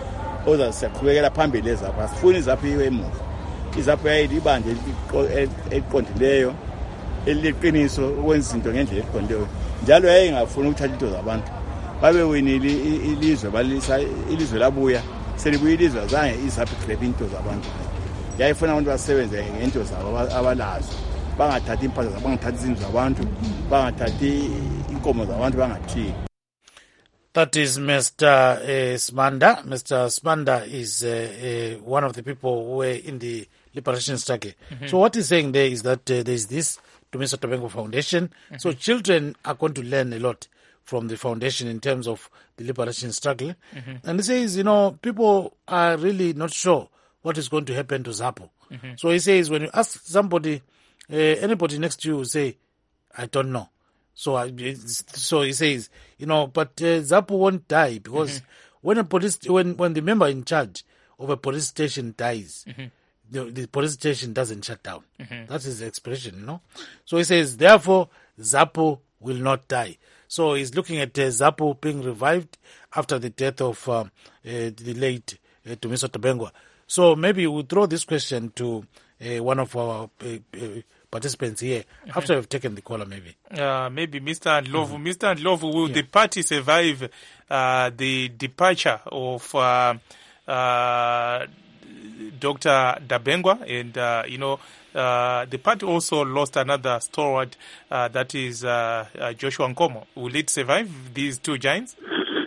Speaker 16: ozasiyaqhubekela phambili ezapho asifuni izapho iwe emuva izapho yayilibanje eliqondileyo eliqiniso ukwenza izinto ngendlela eqondileyo njalo yayingafuni ukuthatha into zabantu babewinile ilizwe balisa ilizwe labuya selibuye ilizwe azange izapho igrebe into zabantu yayifuna abantu basebenze ngento zabo abalazo bangathathi impahla zabo bangathathi izindlu zabantu bangathathi inkomo zabantu bangathini.
Speaker 1: That is Mr. Smanda. Mr. Smanda is one of the people who were in the liberation struggle. So what he's saying there is that there is this Dumiso Tabengo Foundation. So children are going to learn a lot from the foundation in terms of the liberation struggle. And he says, people are really not sure what is going to happen to ZAPU. So he says, when you ask somebody, anybody next to you, say, I don't know. So he says, but ZAPU won't die because when the member in charge of a police station dies, the police station doesn't shut down. That's his expression, So he says, therefore, ZAPU will not die. So he's looking at ZAPU being revived after the death of the late Dumiso Tabengo. So maybe we'll throw this question to one of our participants here after we've taken the caller, maybe.
Speaker 2: Maybe Mr. Ndlovu. Mr. Ndlovu, will the party survive the departure of Dr. Dabengwa? And, the party also lost another stalwart, that is Joshua Nkomo. Will it survive these two giants?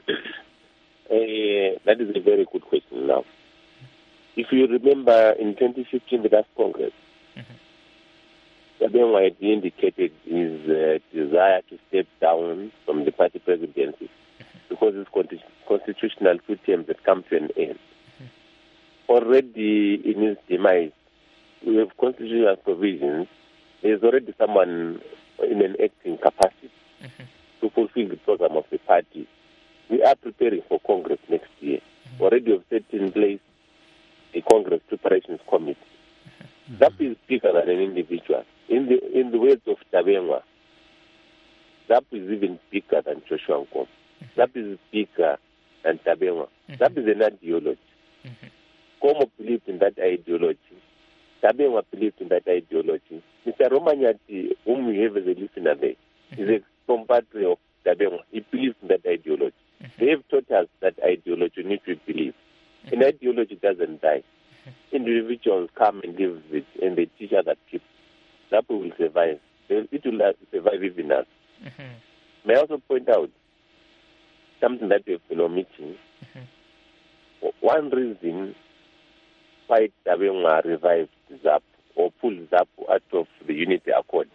Speaker 4: That is a very good question now. If you remember, in 2015, the last Congress, Dabengwa had indicated his desire to step down from the party presidency because his constitutional 2 terms had come to an end. Already in his demise, we have constitutional provisions. There is already someone in an acting capacity to fulfill the program of the party. We are preparing for Congress next year. Already have set in place a Congress Preparations Committee. That is bigger than an individual. In the words of Dabengwa, that is even bigger than Joshua Nkomo. That is bigger than Dabengwa. That is an ideology. Nkomo believed in that ideology. Dabengwa believed in that ideology. Mr. Romanyati, whom we have as a listener there, is a compatriot of Dabengwa. He believes in that ideology. They have taught us that ideology need to believe. An ideology doesn't die. Individuals come and live with it, and they teach other people. That will survive. It will survive even us. May I also point out something that we have been omitting? One reason why Dabengwa revived ZAPU or pulled ZAPU out of the Unity Accord,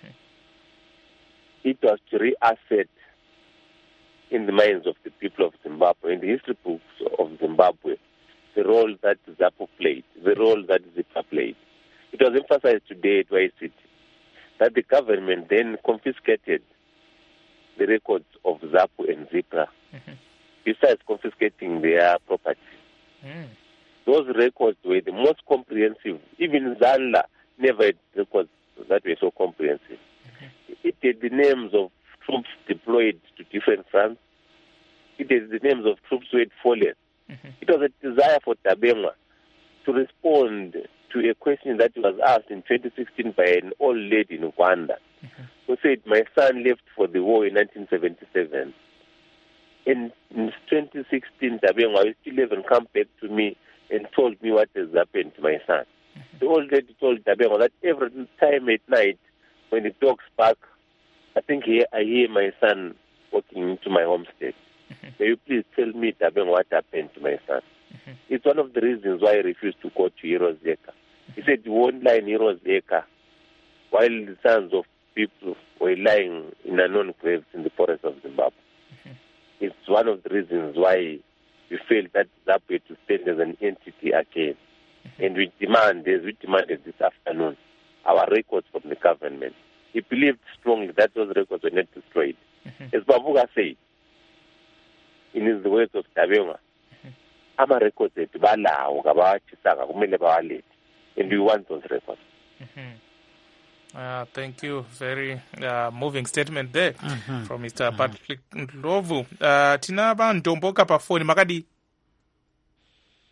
Speaker 4: it was to reasset in the minds of the people of Zimbabwe, in the history books of Zimbabwe, the role that ZAPU played, the role that ZIPRA played. It was emphasized today at YCT that the government then confiscated the records of ZAPU and ZIPRA, besides confiscating their property. Those records were the most comprehensive. Even ZANLA never had records that were so comprehensive. It had the names of troops deployed to different fronts. It had the names of troops who had fallen. It was a desire for Dabengwa to respond to a question that was asked in 2016 by an old lady in Rwanda, who said, my son left for the war in 1977. In 2016, Dabengwa still haven't come back to me and told me what has happened to my son. The old lady told Dabengwa that every time at night, when the dogs bark, I think I hear my son walking into my homestead. May you please tell me, Dabengwa, what happened to my son? It's one of the reasons why I refused to go to Heroes Acre. He said, you won't lie in Heroes Acre while the sons of people were lying in unknown graves in the forest of Zimbabwe. It's one of the reasons why we felt that ZAPU had to stand as an entity again. And we demanded this afternoon, our records from the government. He believed strongly that those records were not destroyed. As Babuga said, in his words of Dabengwa, ama records ethu balawo ngabawachisanga kumele bawalete, and we want those records.
Speaker 2: Thank you. Very moving statement there from Mr. Patrick Ndlovu. Tina ba ntomboka pa phone makadi.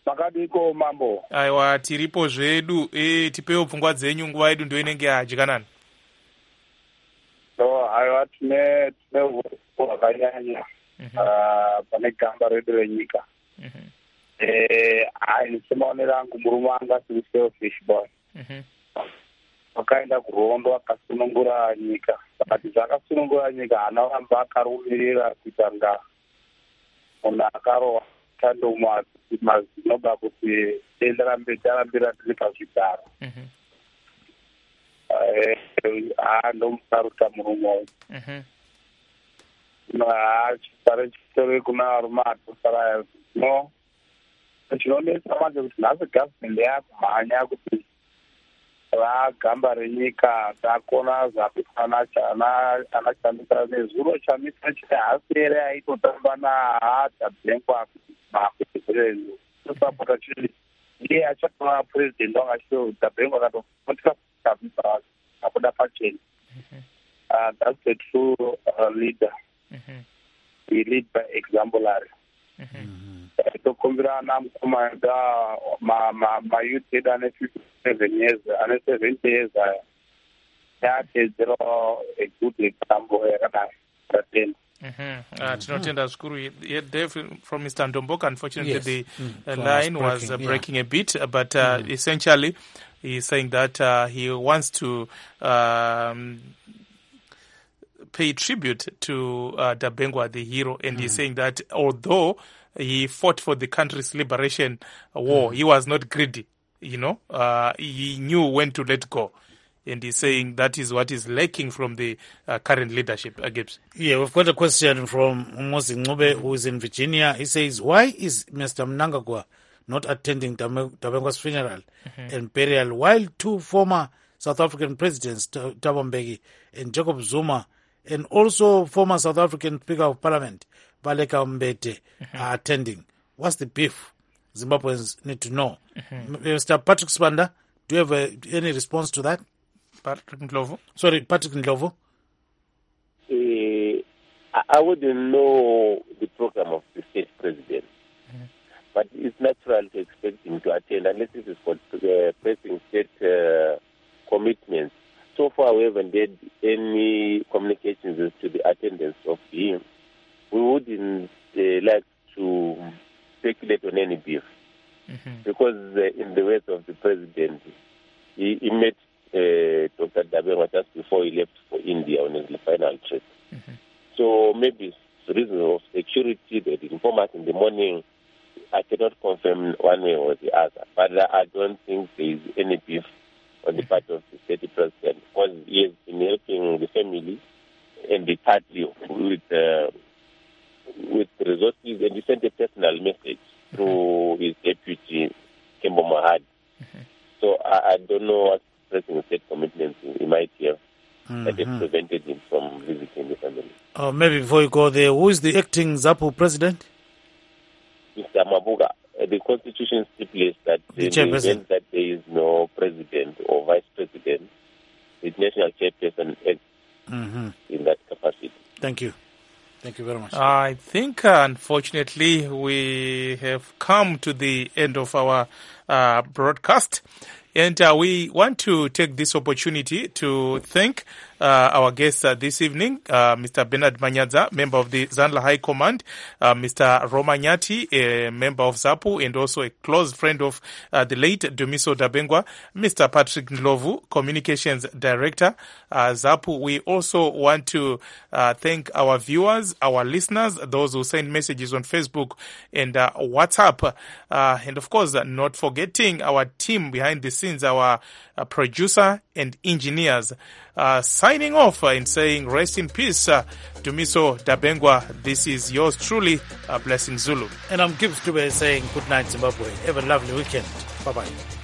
Speaker 9: makadiko mambo.
Speaker 2: Aiwa, tiripo zvedu. Tipewo pfungwa dzenyu, nguva yedu ndio inenge yajikanana.
Speaker 9: So aiwa tine hwakanyanya pane gamba redu renyika. Semaonero angu murume anga asiri selfish boy. Akaenda kurondo akasunungura nyika. Saka zvakasunungura nyika haana kuramba akarumirira kuita nga munhu akarohwa tandomwa mazvinobva kuti denda rambira tiri pazvigaro. Ndomusaruta murume uyu. Chitare chitore kuna varume atosara no chinonesa manje kuti nhasi gavhmendi yakumhanya kuti vagamba renyika takona zvakuti anashandisa nezuro chamisa chehasi here aitotamba naDabengwa makurezu tosapota chii iye achatova purezidendi wangasho Dabengwa akatofotika abuda pacheni. That's the true leader. He lead by exemplary. Tokumbira ana mukomana mayouth edu ane 57 years, ane 70 years yaatedzera a good example yakadai tatenda.
Speaker 2: Tinotenda zvikuru. From Mr. Ndomboka, unfortunately, the line was breaking a bit, but essentially he's saying that he wants to pay tribute to Dabengwa, the hero, and he's saying that although he fought for the country's liberation war, he was not greedy, he knew when to let go. And he's saying that is what is lacking from the current leadership. Gibbs.
Speaker 1: Yeah, we've got a question from Mosi Ngube, who is in Virginia. He says, why is Mr. Mnangagwa not attending Dabengwa's funeral and burial while two former South African presidents, Thabo Mbeki and Jacob Zuma, and also former South African Speaker of Parliament, Baleka Mbete, are attending? What's the beef? Zimbabweans need to know. Mr. Patrick Spanda, do you have any response to that?
Speaker 2: Patrick Ndlovu?
Speaker 1: Sorry, Patrick Ndlovu.
Speaker 4: I wouldn't know the program of the state president, but it's natural to expect him to attend unless it is for pressing state commitments. So far, we haven't had any communications as to the attendance of him. We wouldn't like to speculate on any beef because in the words of the president, he met Dr. Dabengwa just before he left for India on his final trip. So maybe it's reason of security. They inform us in the morning. I cannot confirm one way or the other, but I don't think there is any beef on the part of the state president because he has been helping the family and the party with resources, and he sent a personal message through his deputy, Kembo Mahad. So I don't know what pressing state commitments he might have that have prevented him from visiting the family.
Speaker 1: Maybe before you go there, who is the acting ZAPU president?
Speaker 4: Mr. Mabuga. The Constitution stipulates that in the event that there is no president or vice president, the national chairperson acts in that capacity.
Speaker 1: Thank you. Thank you very much.
Speaker 2: I think, unfortunately, we have come to the end of our broadcast. And we want to take this opportunity to thank our guests this evening, Mr. Bernard Manyaza, member of the Zanla High Command, Mr. Roma Nyati, a member of ZAPU and also a close friend of the late Dumiso Dabengwa, Mr. Patrick Ndlovu, Communications Director, ZAPU. We also want to thank our viewers, our listeners, those who send messages on Facebook and WhatsApp. And of course, not forgetting our team behind the scenes, our producer and engineers. Signing off and saying rest in peace, Dumiso Dabengwa. This is yours truly, Blessing Zulu.
Speaker 1: And I'm Gibbs Dube saying good night, Zimbabwe. Have a lovely weekend. Bye-bye.